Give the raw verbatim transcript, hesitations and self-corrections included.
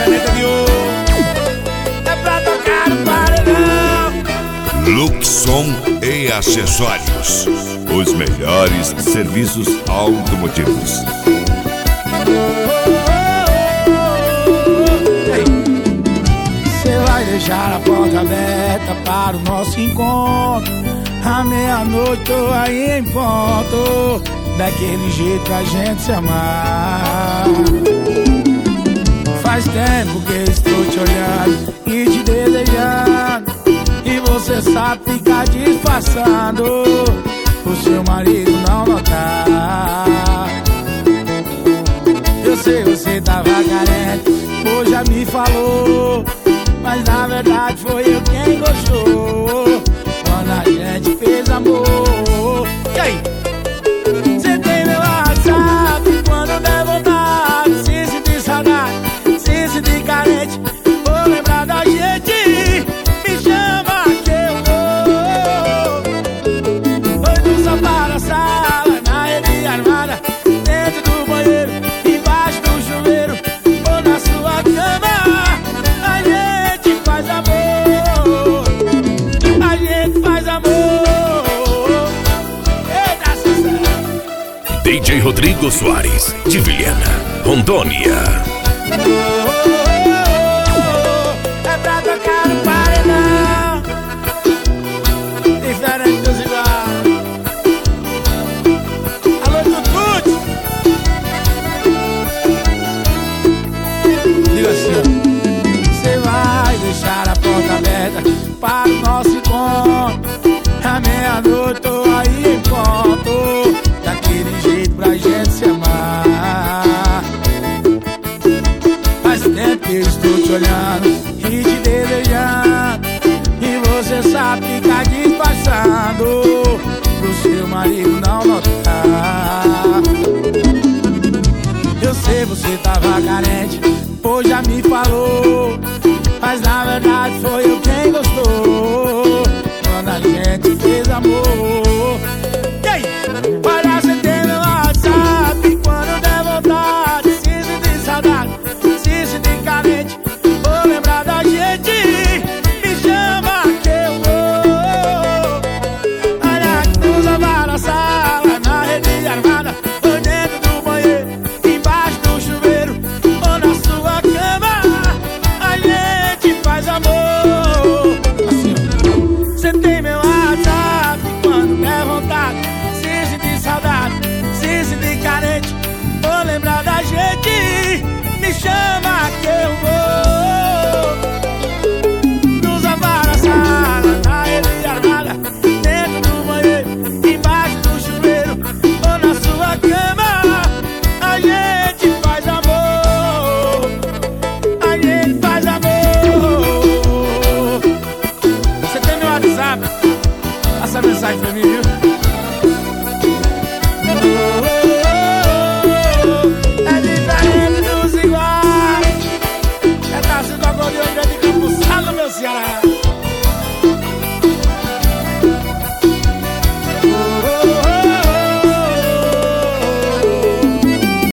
caneta de ouro é pra tocar no paredão. Luxon e Acessórios, os melhores serviços automotivos. Você vai deixar a porta aberta para o nosso encontro. À meia-noite tô aí em ponto, daquele jeito pra gente se amar. Faz tempo que estou te olhando e te desejando, e você sabe ficar disfarçando o seu marido não notar. Eu sei, você tava carente, hoje já me falou, mas na verdade foi eu quem gostou quando a gente fez amor. E aí? Você tem meu WhatsApp, quando der vontade, se sentir saudade, se sentir carente, vou lembrar da gente, me chama que eu vou. Foi do sofá na sala, na rede armada, dentro do banheiro, embaixo do chuveiro, ou na sua cama, a gente faz amor, a gente faz amor. Eita, D J Rodrigo Soares, de Vilhena, Rondônia.